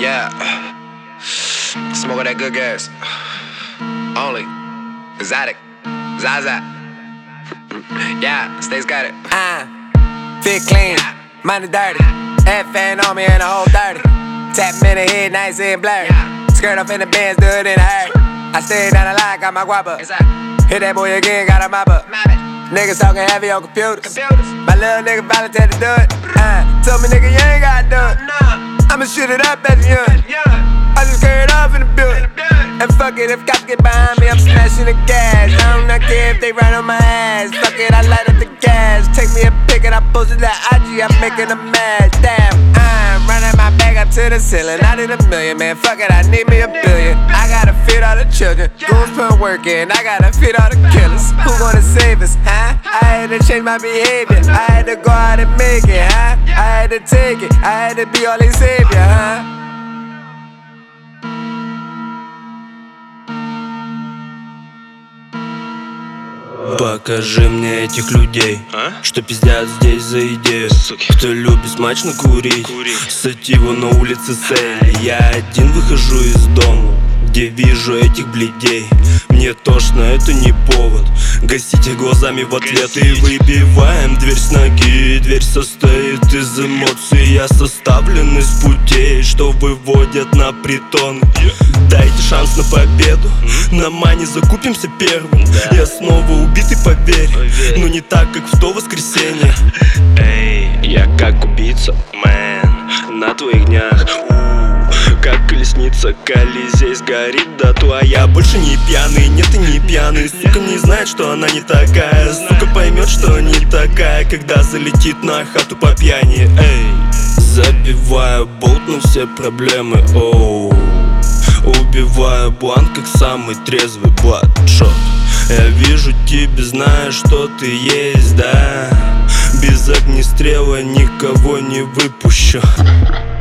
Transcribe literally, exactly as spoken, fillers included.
Yeah, smoking that good gas. Only exotic, Zaza. Yeah, stays got it. Uh, fit clean, money dirty. F-fan on me and the whole thirty. Tap me in the head, nice and blurry. Skirt off in the Benz, do it in a hurry. I stay down the line, got my guap up. Hit that boy again, got a mop up. Niggas talking heavy on computers. My little nigga volunteered to do it. Uh, told me nigga you ain't gotta do it. I'ma shoot it up at the young. I just carry it off in the building. And fuck it, if cops get behind me, I'm smashing the gas. I don't not care if they ride on my ass. Fuck it, I light up the gas. Take me a pic and I post it to I G, I'm making a mess. Damn, I'm running my bag up to the ceiling. I need a million, man, fuck it, I need me a billion. I gotta feed all the children, goons put work in. I gotta feed all the killers, who gonna save us, huh? I had to change my behavior, I had to go out and make it, huh? I had to take it, I had to be all they savior, huh? Покажи мне этих людей, а? Что пиздят здесь за идею. Суки. Кто любит смачно курить, Кури. сативу на улице Сель. Я один выхожу из дома, где вижу этих бледей. Мне тошно, это не повод гасите глазами в ответ. Гасите. И выбиваем дверь с ноги. Дверь состоит из эмоций. Я составлен из путей, что выводят на притон. Дайте шанс на победу, на мане закупимся первым. Да. Я снова убитый, поверь, Поверь. но не так, как в то воскресенье. Эй, я как убийца, мэн, на твоих днях. У, как колесница, Колизей сгорит дотла. Я больше не пьяный, нет и не пьяный. Сука не знает, что она не такая. Сука поймет, что не такая, когда залетит на хату по пьяни. Эй, забиваю болт на все проблемы. Оу, убиваю бланк, как самый трезвый бладшот. Я вижу тебя, знаю, что ты есть, да. Без огнестрела никого не выпущу.